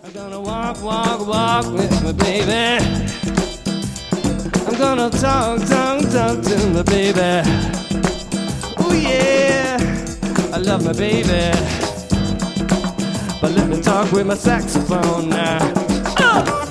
I'm gonna walk, walk, walk with my baby. I'm gonna talk, talk, talk to my baby. Oh yeah, I love my baby. But let me talk with my saxophone now.